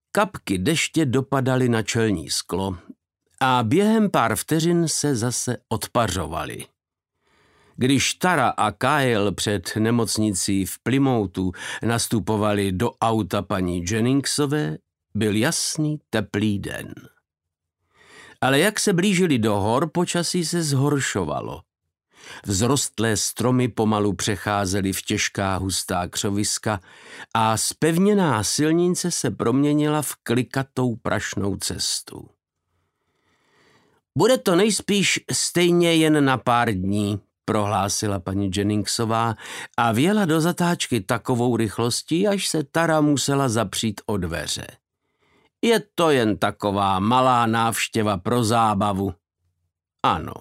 Kapky deště dopadaly na čelní sklo a během pár vteřin se zase odpařovaly. Když Tara a Kyle před nemocnicí v Plymouthu nastupovali do auta paní Jenningsové, byl jasný, teplý den. Ale jak se blížili do hor, počasí se zhoršovalo. Vzrostlé stromy pomalu přecházely v těžká hustá křoviska a zpevněná silnice se proměnila v klikatou prašnou cestu. Bude to nejspíš stejně jen na pár dní, prohlásila paní Jenningsová a vjela do zatáčky takovou rychlostí, až se Tara musela zapřít o dveře. Je to jen taková malá návštěva pro zábavu. Ano.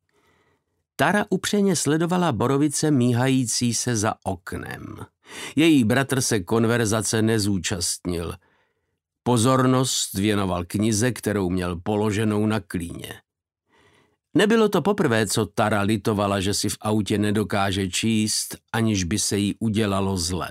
Tara upřeně sledovala borovice míhající se za oknem. Její bratr se konverzace nezúčastnil. Pozornost věnoval knize, kterou měl položenou na klíně. Nebylo to poprvé, co Tara litovala, že si v autě nedokáže číst, aniž by se jí udělalo zle.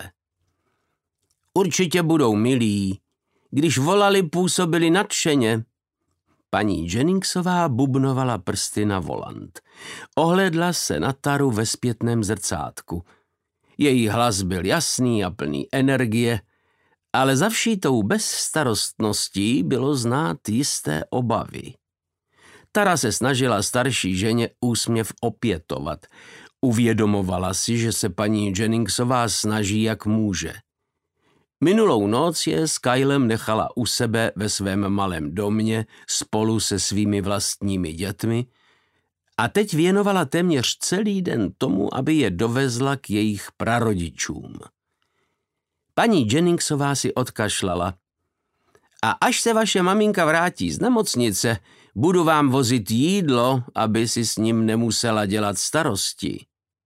Určitě budou milí. Když volali, působili nadšeně. Paní Jenningsová bubnovala prsty na volant. Ohlédla se na Taru ve zpětném zrcátku. Její hlas byl jasný a plný energie, ale za vší tou bezstarostností bylo znát jisté obavy. Tara se snažila starší ženě úsměv opětovat. Uvědomovala si, že se paní Jenningsová snaží, jak může. Minulou noc je s Kylem nechala u sebe ve svém malém domě spolu se svými vlastními dětmi a teď věnovala téměř celý den tomu, aby je dovezla k jejich prarodičům. Paní Jenningsová si odkašlala. A až se vaše maminka vrátí z nemocnice, budu vám vozit jídlo, aby si s ním nemusela dělat starosti.